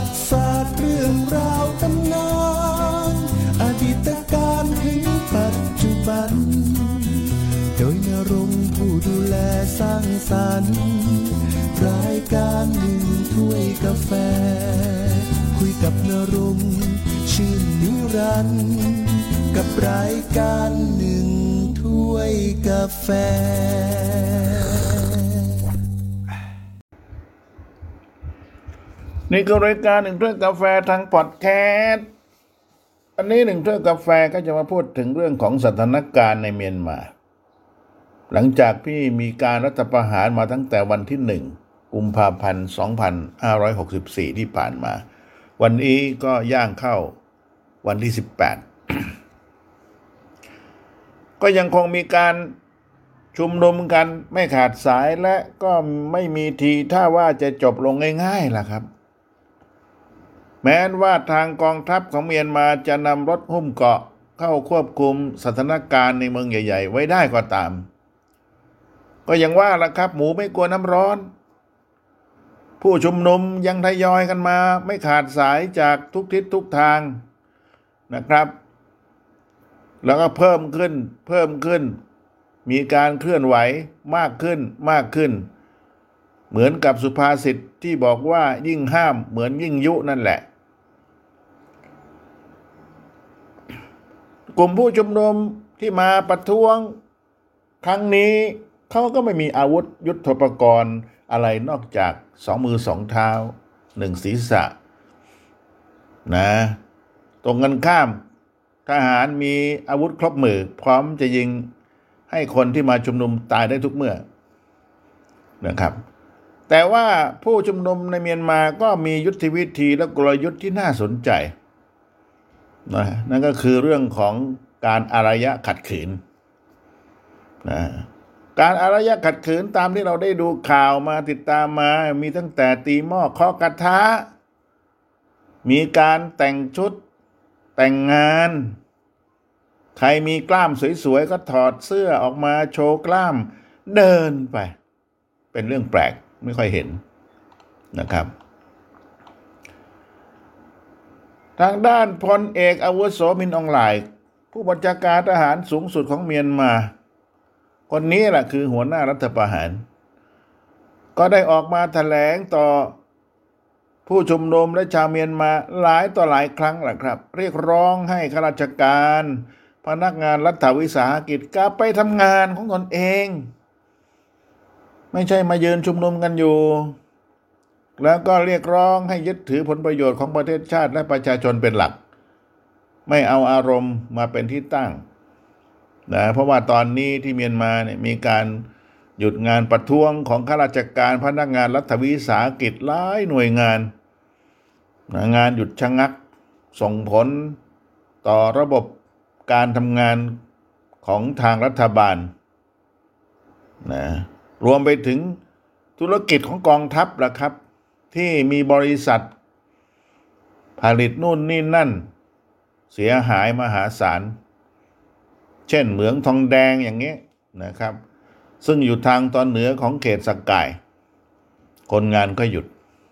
ติศาสตร์เรื่องราวตำนานอดีตการถึงปัจจุบันโดยณรงค์ผู้ดูแลสร้างสรรค์รายการหนึ่งถ้วยกาแฟคุยกับณรงค์ชื่นนิรันดร์กับรายการหนึ่งถ้วยกาแฟนี่คือรายการหนึ่งถ้วยกาแฟทางพอดแคสต์อันนี้หนึ่งถ้วยกาแฟก็จะมาพูดถึงเรื่องของสถานการณ์ในเมียนมาหลังจากที่มีการรัฐประหารมาตั้งแต่วันที่1 กุมภาพันธ์ 2564 ที่ผ่านมาวันนี้ก็ย่างเข้าวันที่18 ก็ยังคงมีการชุมนุมกันไม่ขาดสายและก็ไม่มีทีท่าว่าจะจบลงง่ายๆล่ะครับแม้ว่าทางกองทัพของเมียนมาจะนำรถหุ้มเกราะเข้าควบคุมสถานการณ์ในเมืองใหญ่ๆไว้ได้ก็ตามก็ยังว่าล่ะครับหมูไม่กลัวน้ำร้อนผู้ชุมนุมยังทยอยกันมาไม่ขาดสายจากทุกทิศทุกทางนะครับแล้วก็เพิ่มขึ้นมีการเคลื่อนไหวมากขึ้นเหมือนกับสุภาษิตที่บอกว่ายิ่งห้ามเหมือนยิ่งยุนั่นแหละกลุ่มผู้ชุมนุมที่มาประท้วงครั้งนี้เขาก็ไม่มีอาวุธยุทโธปกรณ์อะไรนอกจาก2 มือ 2 เท้า1 ศีรษะนะตรงกันข้ามทหารมีอาวุธครบมือพร้อมจะยิงให้คนที่มาชุมนุมตายได้ทุกเมื่อนะครับแต่ว่าผู้ชุมนุมในเมียนมาก็มียุทธวิธีและกลยุทธ์ที่น่าสนใจนะนั่นก็คือเรื่องของการอารยะขัดขืนนะการอารยะขัดขืนตามที่เราได้ดูข่าวมาติดตามมามีตั้งแต่ตีหม้อเคาะกระทะมีการแต่งชุดแต่งงานใครมีกล้ามสวยๆก็ถอดเสื้อออกมาโชว์กล้ามเดินไปเป็นเรื่องแปลกไม่ค่อยเห็นนะครับทางด้านพลเอกอาวุโสมินอองหลายผู้บัญชาการทหารสูงสุดของเมียนมาคนนี้แหละคือหัวหน้ารัฐประหารก็ได้ออกมาแถลงต่อผู้ชุมนุมและชาวเมียนมาหลายต่อหลายครั้งแหละครับเรียกร้องให้ข้าราชการพนักงานรัฐวิสาหกิจกลับไปทำงานของตนเองไม่ใช่มายืนชุมนุมกันอยู่แล้วก็เรียกร้องให้ยึดถือผลประโยชน์ของประเทศชาติและประชาชนเป็นหลักไม่เอาอารมณ์มาเป็นที่ตั้งนะเพราะว่าตอนนี้ที่เมียนมาเนี่ยมีการหยุดงานประท้วงของข้าราชการพนักงานรัฐวิสาหกิจหลายหน่วยงานนะงานหยุดชะงักส่งผลต่อระบบการทำงานของทางรัฐบาลนะรวมไปถึงธุรกิจของกองทัพล่ะครับที่มีบริษัทผลิตนู่นนี่นั่นเสียหายมหาศาลเช่นเหมืองทองแดงอย่างนี้นะครับซึ่งอยู่ทางตอนเหนือของเขตสักไก่คนงานก็หยุด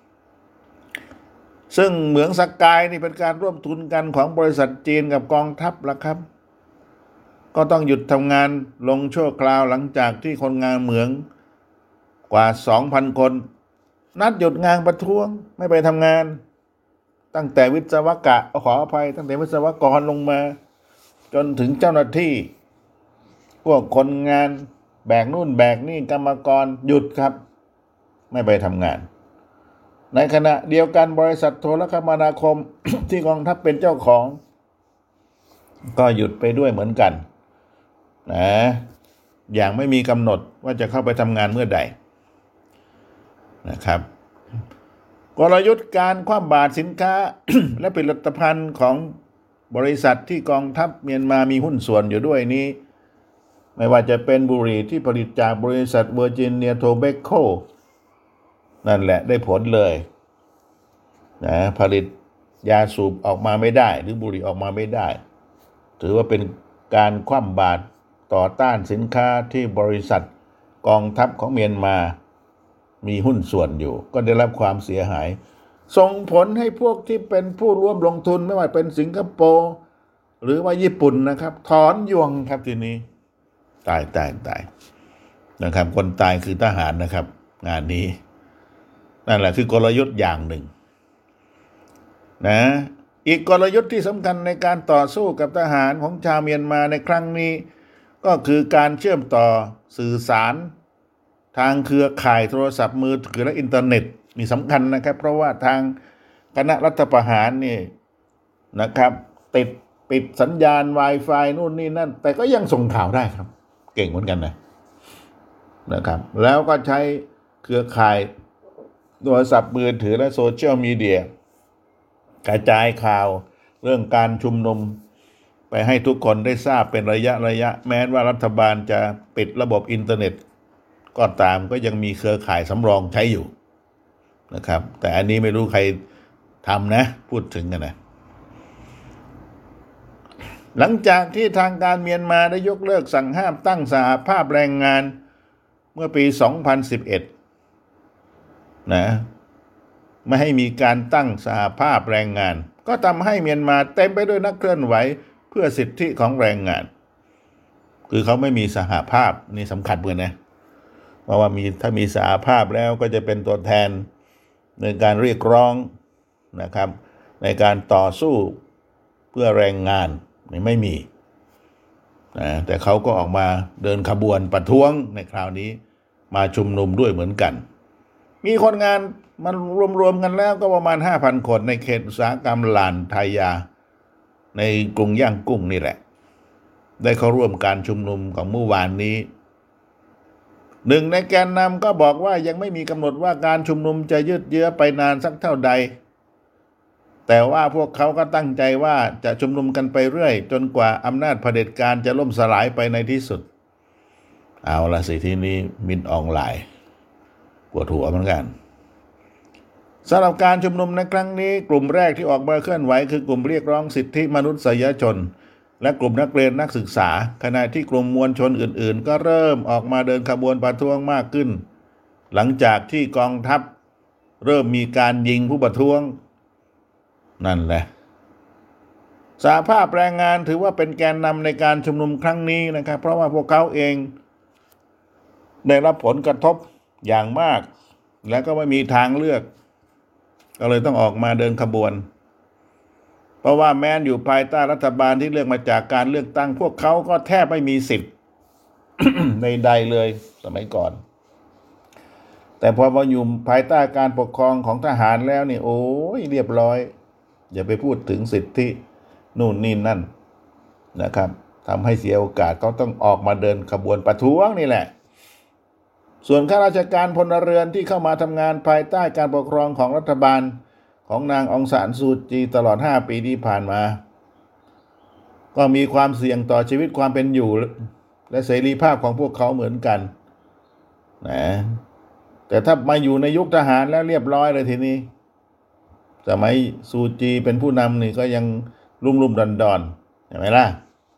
ซึ่งเหมืองสักไก่นี่เป็นการร่วมทุนกันของบริษัทจีนกับกองทัพล่ะครับก็ต้องหยุดทำงานลงชั่วคราวหลังจากที่คนงานเหมืองกว่า 2,000 คนนัดหยุดงานประท้วงไม่ไปทำงานตั้งแต่วิศวกะขออภัยตั้งแต่วิศวกรลงมาจนถึงเจ้าหน้าที่พวกคนงานแบกนู่นแบกนี่กรรมกรหยุดครับไม่ไปทำงานในขณะเดียวกันบริษัทโทรคมนาคม ที่กองทัพเป็นเจ้าของก็หยุดไปด้วยเหมือนกันนะอย่างไม่มีกำหนดว่าจะเข้าไปทำงานเมื่อใดนะครับกลยุทธ์การคว่ำบาตรสินค้า และผลิตภัณฑ์ของบริษัทที่กองทัพเมียนมามีหุ้นส่วนอยู่ด้วยนี้ไม่ว่าจะเป็นบุหรี่ที่ผลิตจากบริษัทเวอร์จิเนียโทเบโคนั่นแหละได้ผลเลยนะผลิตยาสูบออกมาไม่ได้หรือบุหรี่ออกมาไม่ได้ถือว่าเป็นการคว่ำบาตรต่อต้านสินค้าที่บริษัทกองทัพของเมียนมามีหุ้นส่วนอยู่ก็ได้รับความเสียหายส่งผลให้พวกที่เป็นผู้ร่วมลงทุนไม่ว่าเป็นสิงคโปร์หรือว่าญี่ปุ่นนะครับถอนยวงครับทีนี้ตายนะครับคนตายคือทหารนะครับงานนี้นั่นแหละคือกลยุทธ์อย่างหนึ่งนะอีกกลยุทธ์ที่สำคัญในการต่อสู้กับทหารของชาวเมียนมาในครั้งนี้ก็คือการเชื่อมต่อสื่อสารทางเครือข่ายโทรศัพท์มือถือและอินเทอร์เน็ตนี่สำคัญนะครับเพราะว่าทางคณะรัฐประหารนี่นะครับปิดสัญญาณ Wi-Fi นู่นนี่นั่นแต่ก็ยังส่งข่าวได้ครับเก่งเหมือนกันนะครับแล้วก็ใช้เครือข่ายโทรศัพท์มือถือและโซเชียลมีเดียกระจายข่าวเรื่องการชุมนุมไปให้ทุกคนได้ทราบเป็นระยะแม้ว่ารัฐบาลจะปิดระบบอินเทอร์เน็ตก็ตามก็ยังมีเครือข่ายสำรองใช้อยู่นะครับแต่อันนี้ไม่รู้ใครทำนะพูดถึงกันนะหลังจากที่ทางการเมียนมาได้ยกเลิกสั่งห้ามตั้งสหภาพแรงงานเมื่อปี 2011 นะไม่ให้มีการตั้งสหภาพแรงงานก็ทำให้เมียนมาเต็มไปด้วยนักเคลื่อนไหวเพื่อสิทธิของแรงงานคือเขาไม่มีสหภาพนี่สำคัญเหมือนนะเพราะว่าถ้ามีสหภาพแล้วก็จะเป็นตัวแทนในการเรียกร้องนะครับในการต่อสู้เพื่อแรงงานไม่มีนะแต่เขาก็ออกมาเดินขบวนประท้วงในคราวนี้มาชุมนุมด้วยเหมือนกันมีคนงานมันรวมกันแล้วก็ประมาณ 5,000 คนในเขตอุตสาหกรรมลานไทยาในกรุงย่างกุ้งนี่แหละได้เข้าร่วมการชุมนุมของเมื่อวานนี้หนึ่งในแกนนำก็บอกว่ายังไม่มีกำหนดว่าการชุมนุมจะยืดเยื้อไปนานสักเท่าใดแต่ว่าพวกเขาก็ตั้งใจว่าจะชุมนุมกันไปเรื่อยจนกว่าอำนาจเผด็จการจะล่มสลายไปในที่สุดเอาละสิทีนี้มินออนไลน์ปวดหัวเหมือนกันสำหรับการชุมนุมในครั้งนี้กลุ่มแรกที่ออกมาเคลื่อนไหวคือกลุ่มเรียกร้องสิทธิมนุษยชนและกลุ่มนักเรียนนักศึกษาขณะที่กลุ่มมวลชนอื่นๆก็เริ่มออกมาเดินขบวนประท้วงมากขึ้นหลังจากที่กองทัพเริ่มมีการยิงผู้ประท้วงนั่นแหละสหภาพแรงงานถือว่าเป็นแกนนำในการชุมนุมครั้งนี้นะครับเพราะว่าพวกเขาเองได้รับผลกระทบอย่างมากและก็ไม่มีทางเลือกก็เลยต้องออกมาเดินขบวนเพราะว่าแม้นอยู่ภายใต้รัฐบาลที่เลือกมาจากการเลือกตั้งพวกเขาก็แทบไม่มีสิทธิ์ ในใดเลยสมัยก่อนแต่พอมาอยู่ภายใต้การปกครองของทหารแล้วนี่โอ้ยเรียบร้อยอย่าไปพูดถึงสิทธินู่นนี่นั่นนะครับทำให้เสียโอกาสเขาต้องออกมาเดินขบวนประท้วงนี่แหละส่วนข้าราชการพลเรือนที่เข้ามาทำงานภายใต้การปกครองของรัฐบาลของนางองซานซูจีตลอด5 ปีที่ผ่านมาก็มีความเสี่ยงต่อชีวิตความเป็นอยู่และเสรีภาพของพวกเขาเหมือนกันนะแต่ถ้ามาอยู่ในยุคทหารแล้วเรียบร้อยเลยทีนี้สมัยซูจีเป็นผู้นำนี่ก็ยังลุ่มดอนเห็นไหมล่ะ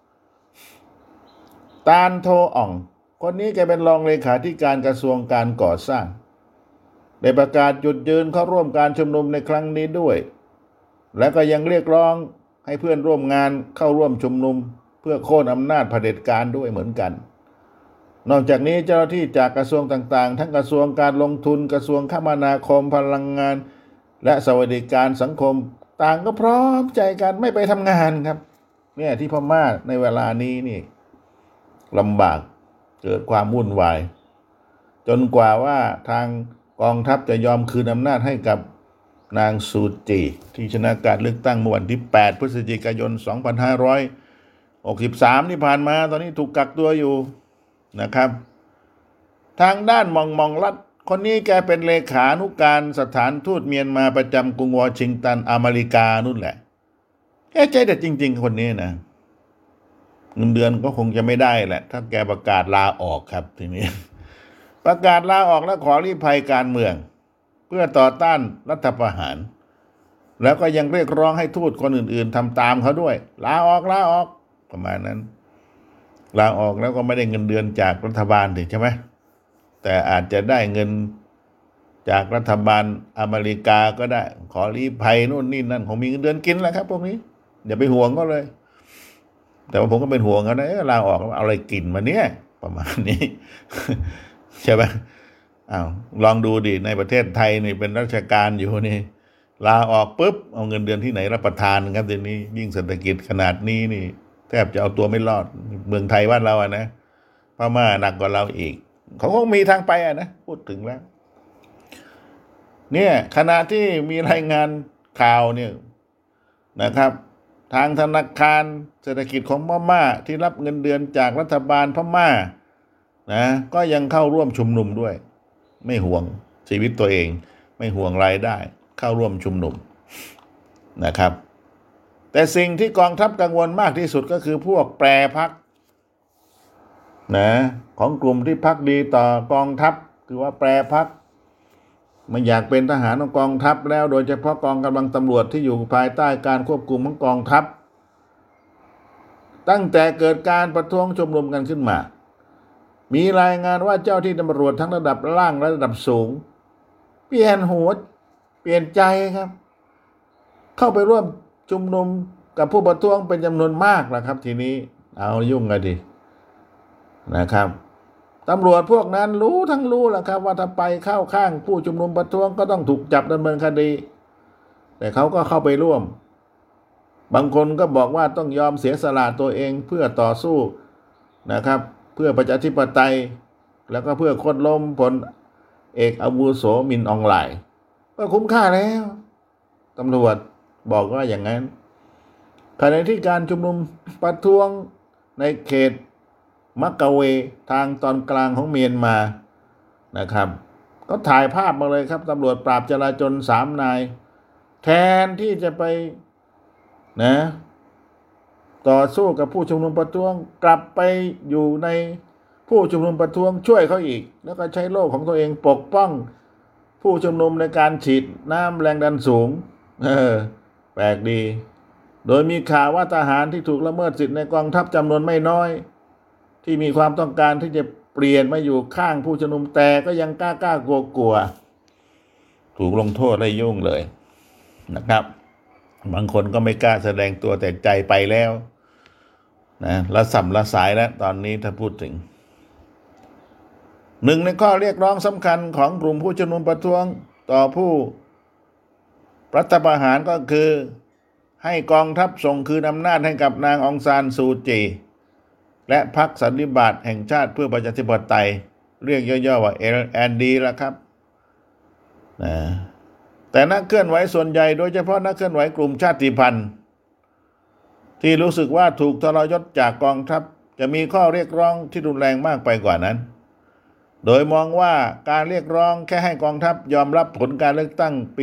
ตานโทอ่องคนนี้แกเป็นรองเลขาธิการกระทรวงการก่อสร้างได้ประกาศจุดยืนเข้าร่วมการชุมนุมในครั้งนี้ด้วยและก็ยังเรียกร้องให้เพื่อนร่วมงานเข้าร่วมชุมนุมเพื่อโค่นอำนาจเผด็จการด้วยเหมือนกันนอกจากนี้เจ้าหน้าที่จากกระทรวงต่างๆทั้งกระทรวงการลงทุนกระทรวงคมนาคมพลังงานและสวัสดิการสังคมต่างก็พร้อมใจกันไม่ไปทำงานครับเนี่ยที่พม่าในเวลานี้นี่ลำบากเกิดความวุ่นวายจนกว่าว่าทางกองทัพจะยอมคืนอำนาจให้กับนางซูจีที่ชนะการเลือกตั้งเมื่อวันที่8 พฤศจิกายน 2563ที่ผ่านมาตอนนี้ถูกกักตัวอยู่นะครับทางด้านมองลัดคนนี้แกเป็นเลขานุการสถานทูตเมียนมาประจำกรุงวอชิงตันอเมริกานู่นแหละแกใจเด็ดจริงๆคนนี้นะเงินเดือนก็คงจะไม่ได้แหละถ้าแกประกาศลาออกครับทีนี้ประกาศลาออกและขอลี้ภัยการเมืองเพื่อต่อต้านรัฐประหารแล้วก็ยังเรียกร้องให้ทูตคนอื่นๆทำตามเขาด้วยลาออกประมาณนั้นลาออกแล้วก็ไม่ได้เงินเดือนจากรัฐบาลใช่ไหมแต่อาจจะได้เงินจากรัฐบาลอเมริกาก็ได้ขอลี้ภัยนู่นนี่นั่นของมีเงินเดือนกินแล้วครับพวกนี้อย่าไปห่วงก็เลย แต่ว่าผมก็เป็นห่วงเขานะลาออกเอาอะไรกินมาเนี่ยประมาณนี้ ใช่ไหมลองดูดิในประเทศไทยนี่เป็นราชการอยู่นี่ลาออกปุ๊บเอาเงินเดือนที่ไหนรับประทานครับทีนี้ยิ่งเศรษฐกิจขนาดนี้นี่แทบจะเอาตัวไม่รอดเมืองไทยบ้านเราอะนะพม่าหนักกว่าเราอีกเขาคงมีทางไปอะนะพูดถึงแล้วเนี่ยขณะที่มีรายงานข่าวเนี่ยนะครับทางธนาคารเศรษฐกิจของพม่าที่รับเงินเดือนจากรัฐบาลพม่านะก็ยังเข้าร่วมชุมนุมด้วยไม่ห่วงชีวิตตัวเองไม่ห่วงรายได้เข้าร่วมชุมนุมนะครับแต่สิ่งที่กองทัพกังวลมากที่สุดก็คือพวกแปรพรรคนะของกลุ่มที่พรรคดีต่อกองทัพคือว่าแปรพรรคมันอยากเป็นทหารของกองทัพแล้วโดยเฉพาะกองกำลังตำรวจที่อยู่ภายใต้การควบคุมของกองทัพตั้งแต่เกิดการประท้วงชุมนุมกันขึ้นมามีรายงานว่าเจ้าที่ตำรวจทั้งระดับล่างและระดับสูงเปลี่ยนหัวเปลี่ยนใจครับเข้าไปร่วมชุมนุมกับผู้ประท้วงเป็นจำนวนมากนะครับทีนี้เอายุ่งกันดินะครับตำรวจพวกนั้นรู้แหละครับว่าถ้าไปเข้าข้างผู้ชุมนุมประท้วงก็ต้องถูกจับดำเนินคดีแต่เขาก็เข้าไปร่วมบางคนก็บอกว่าต้องยอมเสียสละตัวเองเพื่อต่อสู้นะครับเพื่อประชาธิปไตยแล้วก็เพื่อโค่นล้มพลเอกอาวุโสมินอองหลายก็คุ้มค่าแล้วตำรวจบอกว่าอย่างนั้นขณะที่การชุมนุมประท้วงในเขตมักกะเวทางตอนกลางของเมียนมานะครับก็ถ่ายภาพมาเลยครับตำรวจปราบจราจร3 นายแทนที่จะไปนะต่อสู้กับผู้ชุมนุมประท้วงกลับไปอยู่ในผู้ชุมนุมประท้วงช่วยเขาอีกแล้วก็ใช้โล่ของตัวเองปกป้องผู้ชุมนุมในการฉีดน้ำแรงดันสูงแปลกดีโดยมีข่าวว่าทหารที่ถูกละเมิดสิทธิในกองทัพจำนวนไม่น้อยที่มีความต้องการที่จะเปลี่ยนมาอยู่ข้างผู้ชุมนุมแต่ก็ยังกล้ากลัวถูกลงโทษได้ยุ่งเลยนะครับบางคนก็ไม่กล้าแสดงตัวแต่ใจไปแล้วนะละสัมละสายแล้วตอนนี้ถ้าพูดถึงหนึ่งในข้อเรียกร้องสำคัญของกลุ่มผู้ชุมนุมประท้วงต่อผู้รัฐประหารก็คือให้กองทัพส่งคืนอำนาจให้กับนางองซานซูจีและพรรคสันนิบาตแห่งชาติเพื่อประชาธิปไตยเรียกย่อๆว่า LND ละครับนะแต่นักเคลื่อนไหวส่วนใหญ่โดยเฉพาะนักเคลื่อนไหวกลุ่มชาติพันธุ์ที่รู้สึกว่าถูกทรยศจากกองทัพจะมีข้อเรียกร้องที่รุนแรงมากไปกว่านั้นโดยมองว่าการเรียกร้องแค่ให้กองทัพยอมรับผลการเลือกตั้งปี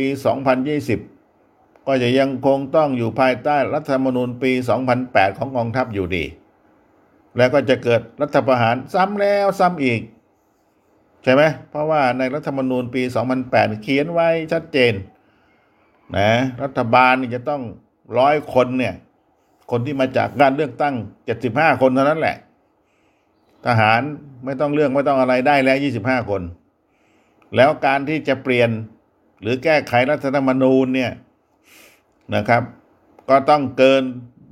2020 ก็จะยังคงต้องอยู่ภายใต้รัฐธรรมนูญปี 2008 ของกองทัพอยู่ดีแล้วก็จะเกิดรัฐประหารซ้ำแล้วซ้ำอีกใช่ไหมเพราะว่าในรัฐธรรมนูญปี 2008 เขียนไว้ชัดเจนนะรัฐบาลนี่จะต้อง100 คนเนี่ยคนที่มาจากการเลือกตั้ง75 คนเท่านั้นแหละทหารไม่ต้องเลือกไม่ต้องอะไรได้แล้ว25 คนแล้วการที่จะเปลี่ยนหรือแก้ไขรัฐธรรมนูญเนี่ยนะครับก็ต้องเกิน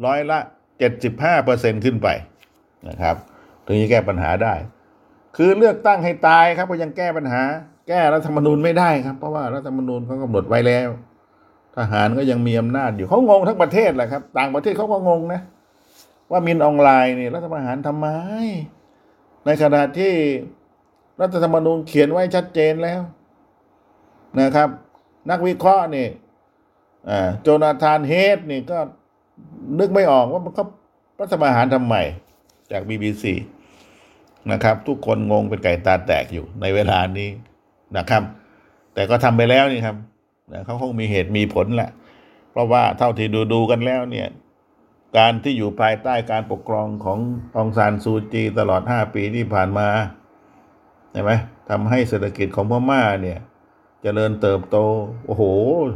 75% ขึ้นไปนะครับถึงจะแก้ปัญหาได้คือเลือกตั้งให้ตายครับก็ยังแก้ปัญหาแก้รัฐธรรมนูญไม่ได้ครับเพราะว่ารัฐธรรมนูญเขากำหนดไว้แล้วทหารก็ยังมีอำนาจอยู่เขางงทั้งประเทศแหละครับต่างประเทศเขาก็งงนะว่ามินออนไลน์นี่รัฐประหารทำไมในขณะที่รัฐธรรมนูญเขียนไว้ชัดเจนแล้วนะครับนักวิเคราะห์นี่โจนาธานเฮดนี่ก็นึกไม่ออกว่าเขารัฐประหารทำไมจาก BBC นะครับทุกคนงงเป็นไก่ตาแตกอยู่ในเวลานี้นะครับแต่ก็ทำไปแล้วนี่ครับเขาคงมีเหตุมีผลแหละเพราะว่าเท่าที่ดูกันแล้วเนี่ยการที่อยู่ภายใต้การปกครองขององซานซูจีตลอด5 ปีที่ผ่านมาใช่ไหมทำให้เศรษฐกิจของพม่าเนี่ยเจริญเติบโตโอ้โห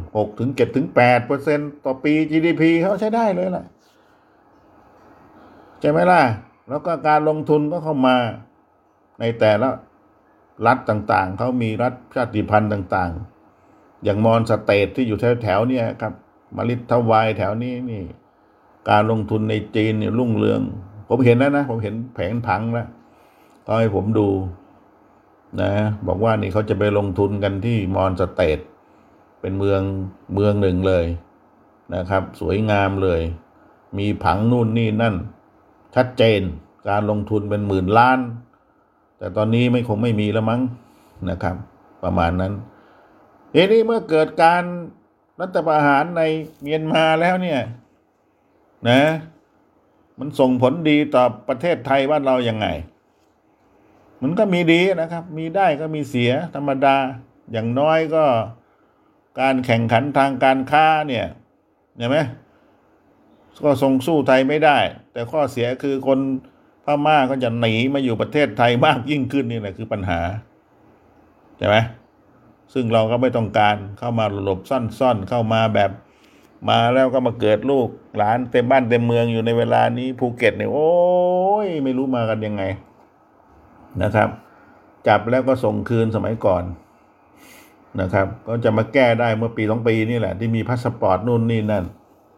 6-7-8% ต่อปี GDP เขาใช้ได้เลยล่ะใช่ไหมล่ะแล้วก็การลงทุนก็เข้ามาในแต่ละรัฐต่างๆเขามีรัฐชาติพันธุ์ต่างๆอย่างมอญสเตทที่อยู่แถวๆเนี่ยครับมาลิทวายแถวนี้นี่การลงทุนในจีนเนี่ยรุ่งเรืองผมเห็นแล้วนะผมเห็นแผนผังแล้วก็ให้ผมดูนะบอกว่านี่เขาจะไปลงทุนกันที่มอญสเตทเป็นเมืองหนึ่งเลยนะครับสวยงามเลยมีผังนู่นนี่นั่นชัดเจนการลงทุนเป็นหมื่นล้านแต่ตอนนี้คงไม่มีแล้วมั้งนะครับประมาณนั้นทีนี้เมื่อเกิดการรัฐประหารในเมียนมาแล้วเนี่ยนะมันส่งผลดีต่อประเทศไทยบ้านเรายังไงมันก็มีดีนะครับมีได้ก็มีเสียธรรมดาอย่างน้อยก็การแข่งขันทางการค้าเนี่ยเห็นไหมก็ส่งสู้ไทยไม่ได้แต่ข้อเสียคือคนพม่าก็จะหนีมาอยู่ประเทศไทยมากยิ่งขึ้นนี่แหละคือปัญหาใช่ไหมซึ่งเราก็ไม่ต้องการเข้ามาหลบซ่อนเข้ามาแบบมาแล้วก็มาเกิดลูกหลานเต็มบ้านเต็มเมืองอยู่ในเวลานี้ภูเก็ตเนี่ยโอ้ยไม่รู้มากันยังไงนะครับจับแล้วก็ส่งคืนสมัยก่อนนะครับก็จะมาแก้ได้เมื่อปี2 ปีนี่แหละที่มีพาสปอร์ตนู่นนี่นั่น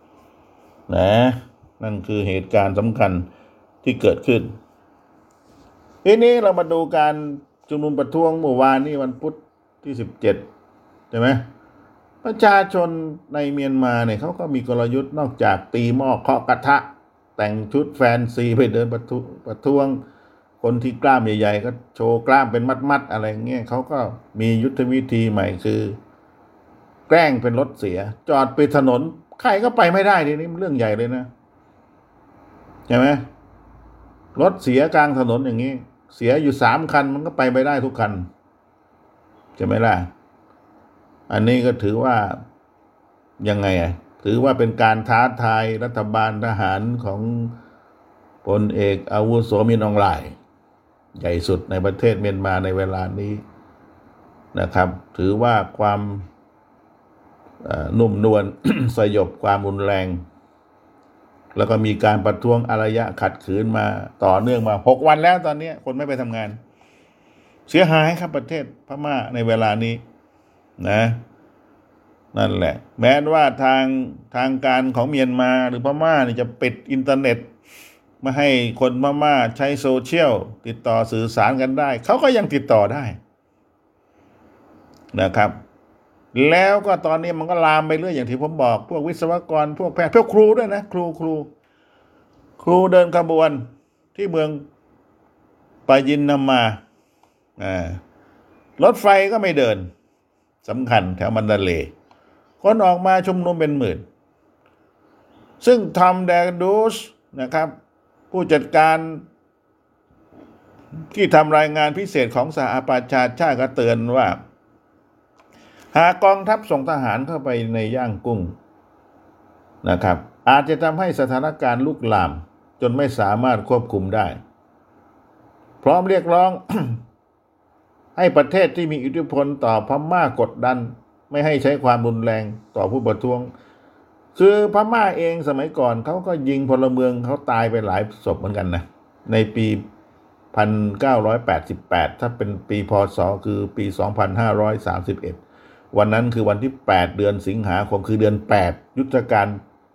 นั่นคือเหตุการณ์สำคัญที่เกิดขึ้นทีนี้เรามาดูการชุมนุมประท้วงเมื่อวานนี้วันพุธที่17ใช่ไหมประชาชนในเมียนมาเนี่ยเขาก็มีกลยุทธ์นอกจากตีหม้อเคาะกระทะแต่งชุดแฟนซีไปเดินประท้วงคนที่กล้ามใหญ่ๆก็โชว์กล้ามเป็นมัดๆอะไรเงี้ยเขาก็มียุทธวิธีใหม่คือแกล้งเป็นรถเสียจอดปิดถนนใครก็ไปไม่ได้ทีนี้เรื่องใหญ่เลยนะใช่ไหมรถเสียกลางถนนอย่างนี้เสียอยู่3 คันมันก็ไปไม่ได้ทุกคันใช่ไหมล่ะอันนี้ก็ถือว่ายังไงถือว่าเป็นการท้าทายรัฐบาลทหารของพลเอกอาวุโสมินอองหลายใหญ่สุดในประเทศเมียนมาในเวลานี้นะครับถือว่าความนุ่มนวล สยบความรุนแรงแล้วก็มีการประท้วงอารยะขัดขืนมาต่อเนื่องมา6 วันแล้วตอนนี้คนไม่ไปทำงานเสียหายครับประเทศพม่าในเวลานี้นะนั่นแหละแม้ว่าทางการของเมียนมาหรือพม่านี่จะปิดอินเทอร์เน็ตไม่ให้คนพม่าใช้โซเชียลติดต่อสื่อสารกันได้เขาก็ยังติดต่อได้นะครับแล้วก็ตอนนี้มันก็ลามไปเรื่อยอย่างที่ผมบอกพวกวิศวกรพวกแพทย์พวกครูด้วยนะครูเดินขบวนที่เมืองปายินนามารถไฟก็ไม่เดินสำคัญแถวมันดาเลย์คนออกมาชุมนุมเป็นหมื่นซึ่งทอมแดกดูสนะครับผู้จัดการที่ทำรายงานพิเศษของสหประชาชาติก็เตือนว่าหากกองทัพส่งทหารเข้าไปในย่างกุ้งนะครับอาจจะทำให้สถานการณ์ลุกลามจนไม่สามารถควบคุมได้พร้อมเรียกร้อง ให้ประเทศที่มีอิทธิพลต่อพม่ากดดันไม่ให้ใช้ความรุนแรงต่อผู้ประท้วงคือพม่าเองสมัยก่อนเขาก็ยิงพลเมืองเขาตายไปหลายศพเหมือนกันนะในปี1988ถ้าเป็นปีพ.ศ.คือปี2531วันนั้นคือวันที่8เดือนสิงหาคมคือเดือน8ยุทธการ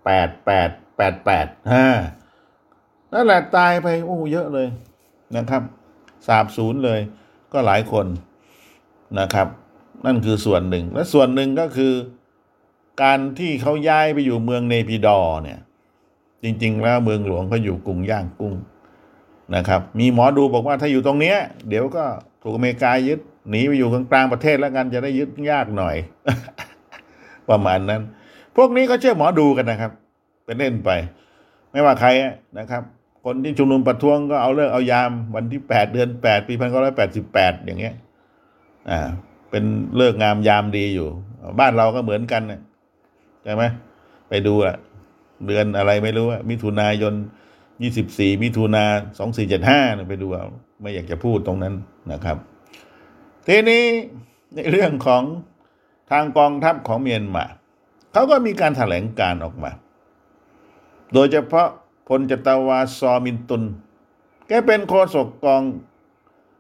88นั่นแหละตายไปโอ้เยอะเลยนะครับสาบสูญเลยก็หลายคนนะครับนั่นคือส่วนหนึ่งและส่วนหนึ่งก็คือการที่เขาย้ายไปอยู่เมืองเนปิดอร์เนี่ยจริงๆแล้วเมืองหลวงเขาอยู่กรุงย่างกุ้งนะครับมีหมอดูบอกว่าถ้าอยู่ตรงเนี้ยเดี๋ยวก็ถูกอเมริกายึดหนีไปอยู่กลางประเทศแล้วกันจะได้ยึดยากหน่อย ประมาณนั้นพวกนี้ก็เชื่อหมอดูกันนะครับเป็นเล่นไปไม่ว่าใครนะครับคนที่ชุมนุมประท้วงก็เอาเลิกเอายามวันที่8เดือน8ปี1988อย่างเงี้ยเป็นเลิกงามยามดีอยู่บ้านเราก็เหมือนกันนะใช่ไหมไปดูเดือนอะไรไม่รู้มิถุนายน24มิถุนา2475ไปดูเอาไม่อยากจะพูดตรงนั้นนะครับทีนี้ในเรื่องของทางกองทัพของเมียนมาเขาก็มีการแถลงการออกมาโดยเฉพาะพลจัตวาซอมินตุนแกเป็นโฆษก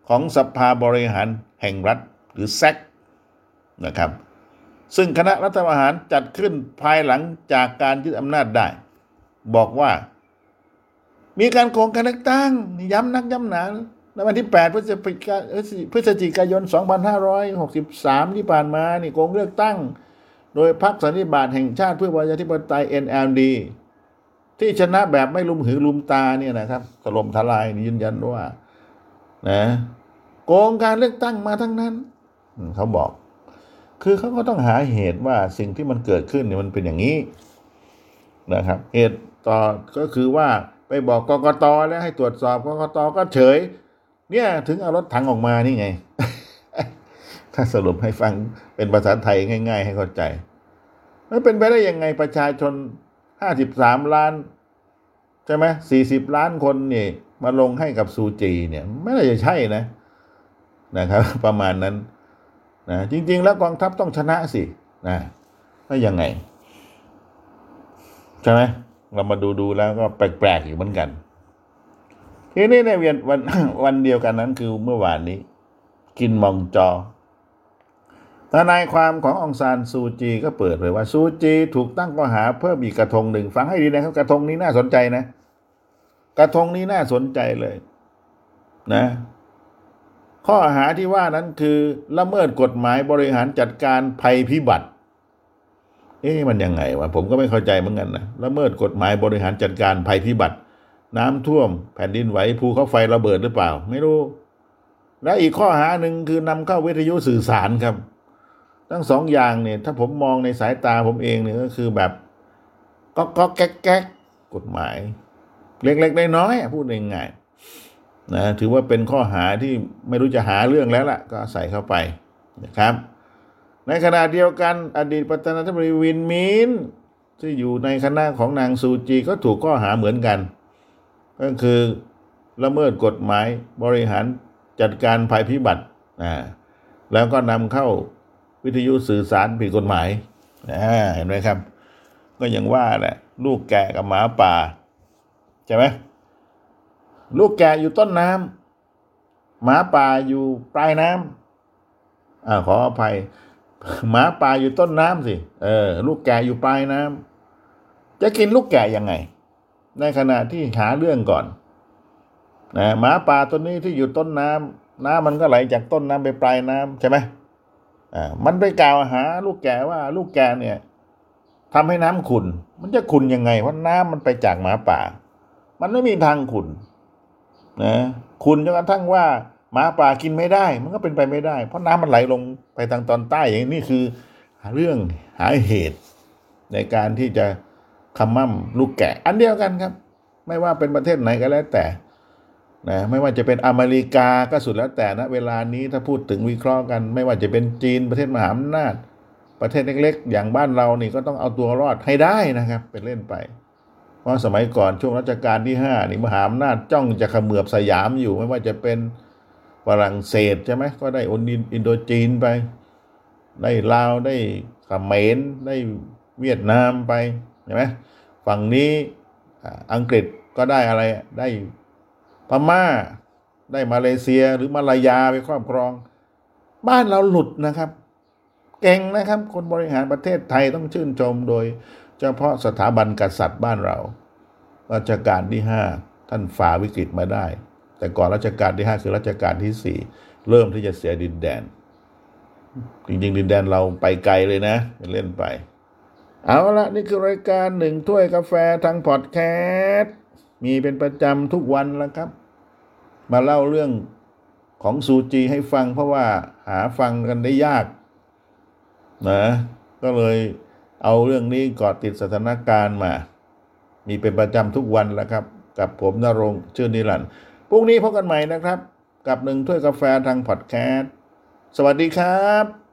ของสภาบริหารแห่งรัฐหรือแซกนะครับซึ่งคณะรัฐประหารจัดขึ้นภายหลังจากการยึดอำนาจได้บอกว่ามีการโกงการเลือกตั้งย้ำนักย้ำหนาในวันที่8พฤศจิกายน 2563 ที่ผ่านมานี่โกงเลือกตั้งโดยพรรคสันนิบาตแห่งชาติเพื่อประชาธิปไตย NLD ที่ชนะแบบไม่ลุมหือลุมตาเนี่ยนะครับถล่มทลายยืนยันว่านะโกงการเลือกตั้งมาทั้งนั้นเขาบอกคือเขาก็ต้องหาเหตุว่าสิ่งที่มันเกิดขึ้นเนี่ยมันเป็นอย่างนี้นะครับเหตุต่อก็คือว่าไปบอกกกต.แล้วให้ตรวจสอบกกต.ก็เฉยเนี่ยถึงเอารถถังออกมานี่ไง ถ้าสรุปให้ฟังเป็นภาษาไทยง่ายๆให้เข้าใจมันเป็นไปได้ยังไงประชาชน53 ล้านใช่ไหม40 ล้านคนนี่มาลงให้กับซูจีเนี่ยไม่น่าจะใช่นะครับประมาณนั้นนะจริงๆแล้วกองทัพต้องชนะสินะแล้วยังไงใช่ไหมเรามาดูแล้วก็แปลกๆอยู่เหมือนกันทีนี้ในวันเดียวกันนั้นคือเมื่อวานนี้กินมองจอทนายความขององซานซูจีก็เปิดเผยว่าซูจีถูกตั้งข้อหาเพิ่มอีกกระทงหนึ่งฟังให้ดีนะครับกระทงนี้น่าสนใจนะกระทงนี้น่าสนใจเลยนะข้อหาที่ว่านั้นคือละเมิดกฎหมายบริหารจัดการภัยพิบัติมันยังไงวะผมก็ไม่เข้าใจเหมือนกันนะละเมิดกฎหมายบริหารจัดการภัยพิบัติน้ำท่วมแผ่นดินไหวภูเขาไฟระเบิดหรือเปล่าไม่รู้และอีกข้อหาหนึ่งคือนำเข้าวิทยุสื่อสารครับทั้งสองอย่างเนี่ยถ้าผมมองในสายตาผมเองเนี่ยก็คือแบบก็แก๊กกฎหมายเล็กๆน้อยๆพูดง่ายๆนะถือว่าเป็นข้อหาที่ไม่รู้จะหาเรื่องแล้วล่ะก็ใส่เข้าไปนะครับในขณะเดียวกันอดีตประธานาธิบดีวินมินท์ที่อยู่ในคณะของนางซูจีก็ถูกข้อหาเหมือนกันก็คือละเมิดกฎหมายบริหารจัดการภัยพิบัติแล้วก็นำเข้าวิทยุสื่อสารผิดกฎหมายเห็นไหมครับก็ยังว่าแหละลูกแกะกับหมาป่าใช่ไหมลูกแกะอยู่ต้นน้ำหมาป่าอยู่ปลายน้ำขออภัยหมาป่าอยู่ต้นน้ำสิลูกแกะอยู่ปลายน้ำจะกินลูกแกะยังไงในขณะที่หาเรื่องก่อนหมาป่าตัวนี้ที่อยู่ต้นน้ำมันก็ไหลจากต้นน้ำไปปลายน้ำใช่ไหมมันไปกล่าวหาลูกแกะว่าลูกแกะเนี่ยทำให้น้ำขุ่นมันจะขุ่นยังไงเพราะน้ำมันไปจากหมาป่ามันไม่มีทางขุ่นขุ่นจนกระทั่งว่าหมาป่ากินไม่ได้มันก็เป็นไปไม่ได้เพราะน้ำมันไหลลงไปทางตอนใต้อย่างนี้คือเรื่องหาเหตุในการที่จะขมั่มลูกแกะอันเดียวกันครับไม่ว่าเป็นประเทศไหนก็แล้วแต่ไม่ว่าจะเป็นอเมริกาก็สุดแล้วแต่นะเวลานี้ถ้าพูดถึงวิเคราะห์กันไม่ว่าจะเป็นจีนประเทศมหาอำนาจประเทศเล็กๆอย่างบ้านเรานี่ก็ต้องเอาตัวรอดให้ได้นะครับเป็นเล่นไปเพราะสมัยก่อนช่วงรัชกาลที่5นี่มหาอำนาจจ้องจะเขมือบสยามอยู่ไม่ว่าจะเป็นฝรั่งเศสใช่ไหมก็ได้อินโดจีนไปได้ลาวได้เขมรได้เวียดนามไปใช่ไหมฝั่งนี้อังกฤษก็ได้อะไรได้พม่าได้มาเลเซียหรือมาลายาไปครอบครองบ้านเราหลุดนะครับเก่งนะครับคนบริหารประเทศไทยต้องชื่นชมโดยเฉพาะสถาบันกษัตริย์บ้านเรารัชกาลที่5ท่านฝ่าวิกฤตมาได้แต่ก่อนรัชกาลที่5คือรัชกาลที่4เริ่มที่จะเสียดินแดนจริงๆดินแดนเราไปไกลเลยนะเล่นไปเอาละนี่คือรายการ1ถ้วยกาแฟทางพอดแคสต์มีเป็นประจำทุกวันแล้วครับมาเล่าเรื่องของซูจีให้ฟังเพราะว่าหาฟังกันได้ยากก็เลยเอาเรื่องนี้เกาะติดสถานการณ์มามีเป็นประจำทุกวันแล้วครับกับผมณรงค์ชื่นนิรันดร์พรุ่งนี้พบกันใหม่นะครับกับ1ถ้วยกาแฟทางพอดแคสต์สวัสดีครับ